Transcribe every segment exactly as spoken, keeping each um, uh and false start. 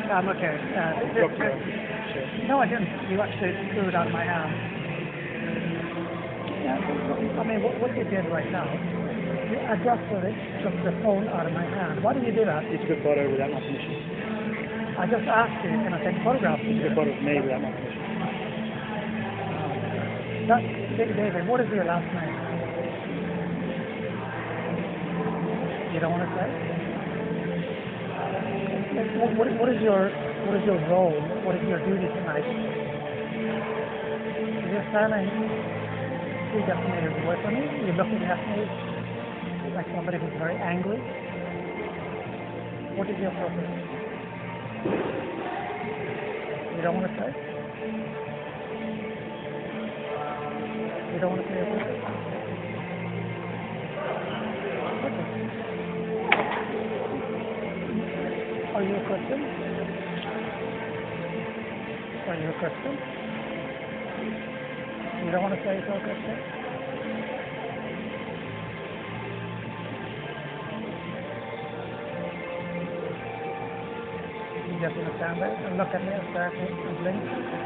Um, okay. Uh, this, Drop this, it. no, I didn't. You actually threw it out of my hand. Yeah, I mean, what, what you did right now, you adjusted it, took the phone out of my hand. Why did you do that? You took a photo without my permission. I just asked you, can I take photographs of You you? took a photo of me without my permission. That, David, what is your last name? You don't want to say? What, what, what is your what is your role? What is your duty tonight? You're standing three decimeters away from me. You're looking at me like somebody who's very angry. What is your purpose? You don't want to say? You don't want to say your purpose? Okay. Are you a Christian? Are you a Christian? You don't want to say you're a Christian? You just want to stand there and look at me and stare at me and blink?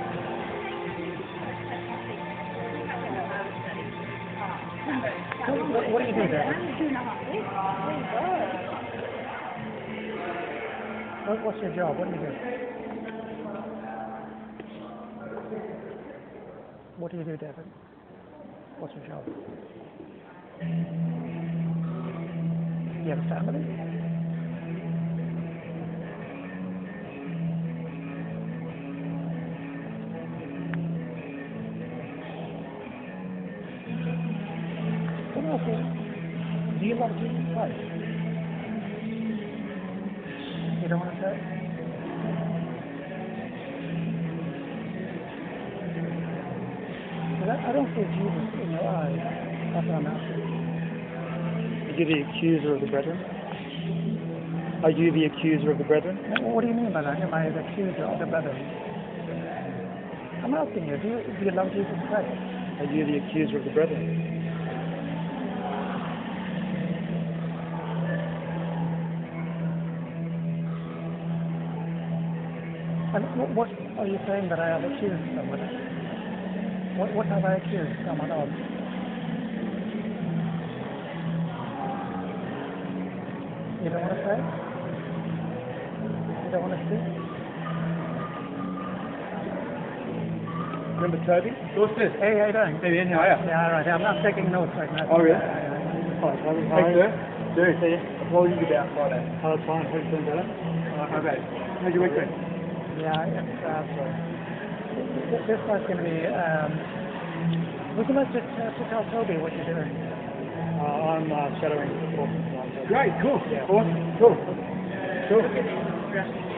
What, what do you do there? What, what's your job? What do you do? What do you do, David? What's your job? You have a family? What else is, do you love Jesus Christ? You don't want to say? I don't see Jesus in your eyes. That's what I'm asking. Are you the accuser of the brethren? Are you the accuser of the brethren? What do you mean by that? Am I the accuser of the brethren? I'm asking you, do you, do you love Jesus Christ? Are you the accuser of the brethren? And what, what are you saying that I have accused somebody? What, what have I accused someone of? You don't want to say? You don't want to speak? Remember Toby? What's this? Hey, how you doing? Hey, Ian, how are you? Yeah, all right. I'm not taking notes right now. Oh, really? Yeah, yeah, Hi, Toby. How are you? Dude, see you. What were you about Friday? Oh, that's fine. How are you feeling better? Uh, how about it? How's your week been? yeah, it's, uh, this, this one's going to be, um, would you like to, uh, to tell Toby what you're doing? Uh, I'm uh, shadowing. Great, cool. Yeah. Awesome, cool. Cool.